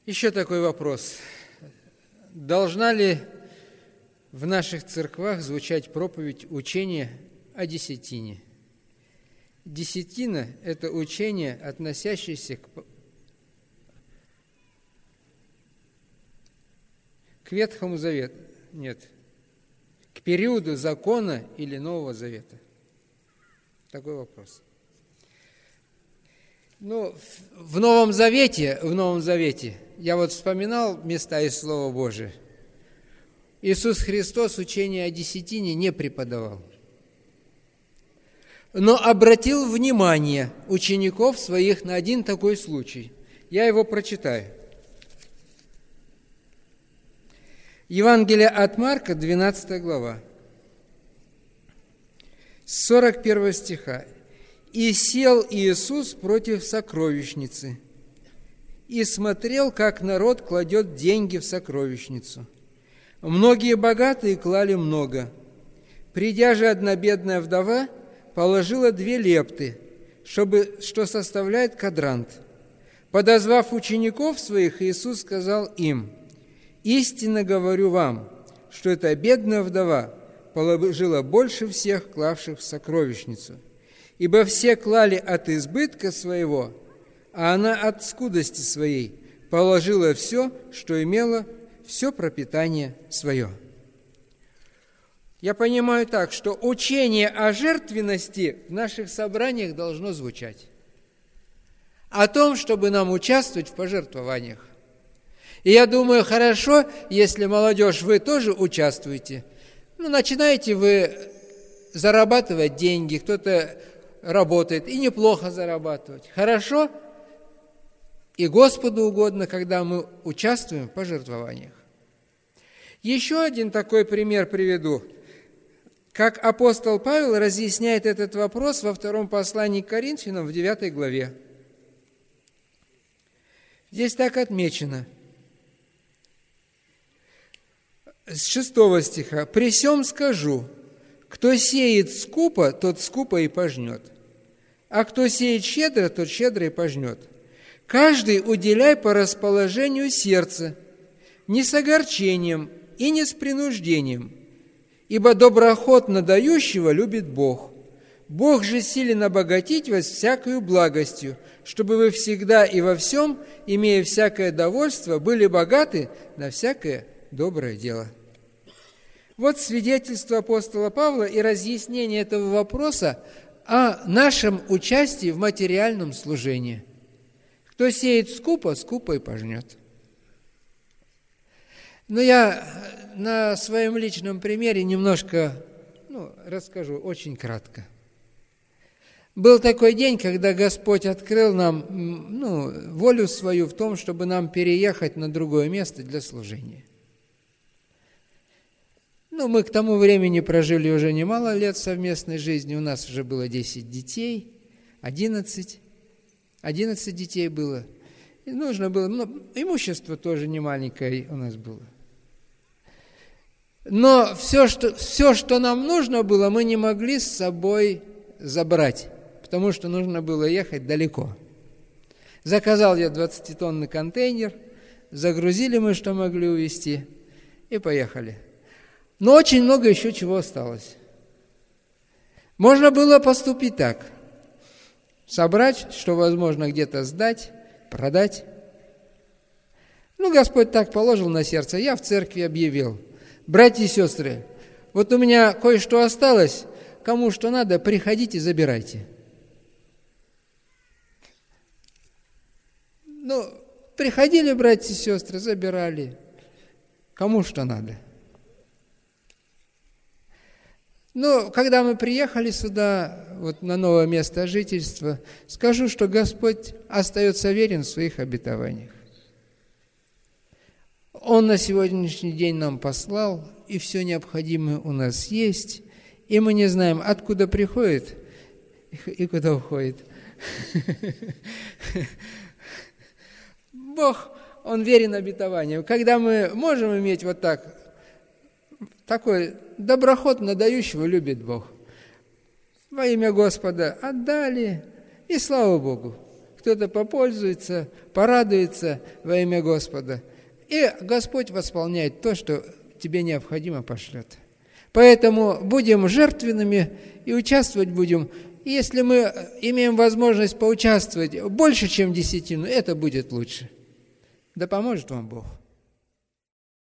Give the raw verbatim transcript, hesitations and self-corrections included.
Еще такой вопрос. Должна ли в наших церквах звучать проповедь учения о десятине? Десятина – это учение, относящееся к, к Ветхому Завету. Нет. К периоду закона или Нового Завета. Такой вопрос. Ну, в Новом Завете, в Новом Завете, я вот вспоминал места из Слова Божия. Иисус Христос учение о десятине не преподавал, но обратил внимание учеников своих на один такой случай. Я его прочитаю. Евангелие от Марка, двенадцатая глава, с сорок первого стиха. «И сел Иисус против сокровищницы, и смотрел, как народ кладет деньги в сокровищницу. Многие богатые клали много. Придя же одна бедная вдова, положила две лепты, чтобы, что составляет квадрант. Подозвав учеников своих, Иисус сказал им: истинно говорю вам, что эта бедная вдова положила больше всех, клавших в сокровищницу. Ибо все клали от избытка своего, а она от скудости своей положила все, что имела, все пропитание свое». Я понимаю так, что учение о жертвенности в наших собраниях должно звучать. О том, чтобы нам участвовать в пожертвованиях. И я думаю, хорошо, если, молодежь, вы тоже участвуете. Ну, начинаете вы зарабатывать деньги, кто-то работает, и неплохо зарабатывать. Хорошо, и Господу угодно, когда мы участвуем в пожертвованиях. Еще один такой пример приведу. Как апостол Павел разъясняет этот вопрос во втором послании к Коринфянам в девятой главе. Здесь так отмечено. С шестого стиха. «При сем скажу, кто сеет скупо, тот скупо и пожнет, а кто сеет щедро, тот щедро и пожнет. Каждый уделяй по расположению сердца, не с огорчением и не с принуждением, ибо доброохотно дающего любит Бог. Бог же силен обогатить вас всякою благостью, чтобы вы всегда и во всем, имея всякое довольство, были богаты на всякое доброе дело». Вот свидетельство апостола Павла и разъяснение этого вопроса о нашем участии в материальном служении. Кто сеет скупо, скупо и пожнет. Но я на своем личном примере немножко ну, расскажу, очень кратко. Был такой день, когда Господь открыл нам ну, волю свою в том, чтобы нам переехать на другое место для служения. Ну, мы к тому времени прожили уже немало лет совместной жизни. У нас уже было десять детей, одиннадцать. одиннадцать детей было. И нужно было, ну, имущество тоже немаленькое у нас было. Но все что, все, что нам нужно было, мы не могли с собой забрать, потому что нужно было ехать далеко. Заказал я двадцатитонный контейнер, загрузили мы, что могли увезти, и поехали. Но очень много еще чего осталось. Можно было поступить так. Собрать, что возможно где-то сдать, продать. Ну, Господь так положил на сердце. Я в церкви объявил: братья и сестры, вот у меня кое-что осталось. Кому что надо, приходите, забирайте. Ну, приходили братья и сестры, забирали. Кому что надо. Но когда мы приехали сюда, вот на новое место жительства, скажу, что Господь остается верен в своих обетованиях. Он на сегодняшний день нам послал, и все необходимое у нас есть, и мы не знаем, откуда приходит и куда уходит. Бог, Он верен обетованиям. Когда мы можем иметь вот так, такой доброохотно дающего любит Бог. Во имя Господа отдали, и слава Богу. кто-то попользуется, порадуется во имя Господа. И Господь восполняет то, что тебе необходимо, пошлет. Поэтому будем жертвенными и участвовать будем. И если мы имеем возможность поучаствовать больше, чем десятину, это будет лучше. Да поможет вам Бог.